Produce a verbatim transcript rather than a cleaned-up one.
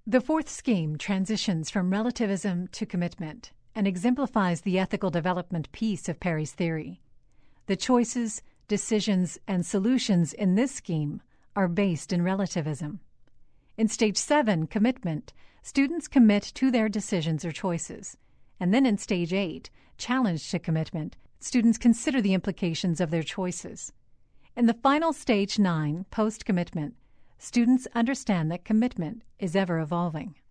The fourth scheme transitions from relativism to commitment and exemplifies the ethical development piece of Perry's theory. The choices, decisions, and solutions in this scheme are based in relativism. In Stage seven, commitment, students commit to their decisions or choices. And then in Stage eight, challenge to commitment, students consider the implications of their choices. In the final Stage nine, post-commitment, students understand that commitment is ever evolving.